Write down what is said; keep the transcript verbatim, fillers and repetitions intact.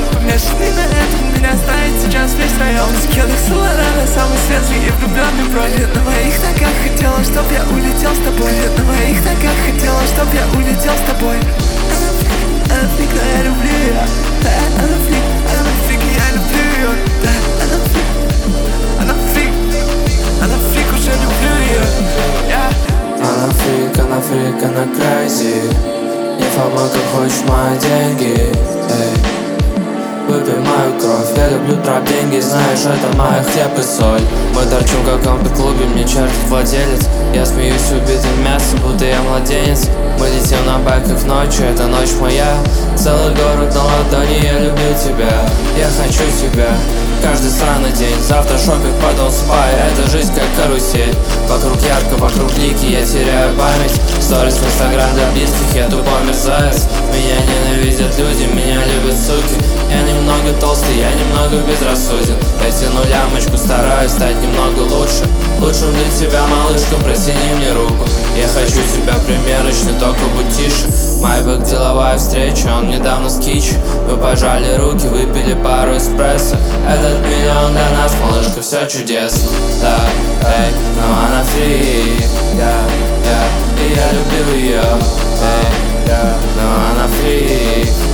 Помешанный на этом, меня знает сейчас весь район. В кедах Соларана, самый светлый и влюбленный брови. На моих ногах хотела, чтоб я улетел с тобой. На моих ногах хотела, чтоб я улетел с тобой. Она фрик, но я люблю ее. Да, она фрик, она фрик, и я люблю ее. Да, она фрик, она фрик, она фрик, уже люблю ее. Yeah. Она фрик, она фрик, она crazy. Не фома, как хочешь мои деньги. Эй. Выпей мою кровь, я люблю троп деньги, знаешь, это моя хлеб и соль. Мы торчим в каком-то клубе, мне чертов владелец. Я смеюсь убитым мясом, будто я младенец. Мы летим на байках ночью, это ночь моя. Целый город на ладони, я люблю тебя. Я хочу тебя каждый сраный день. Завтра шопинг, потом спа, это жизнь как карусель. Вокруг ярко, вокруг лики, я теряю память. Сторис в инстаграм для близких, я тупой мерзавец. Меня ненавидят люди, меня любят суки. Я немного толстый, я немного безрассуден. Я тяну лямочку, стараюсь стать немного лучше. Лучшим для тебя, малышка, протяни мне руку. Я хочу тебя примерочный, только будь тише. Майбек, деловая встреча, он недавно с кич. Мы пожали руки, выпили пару эспрессо. Этот миллион для нас, малышка, все чудесно. Да, эй, но она фри, я, я, и я люблю ее. Эй, я, но она фри.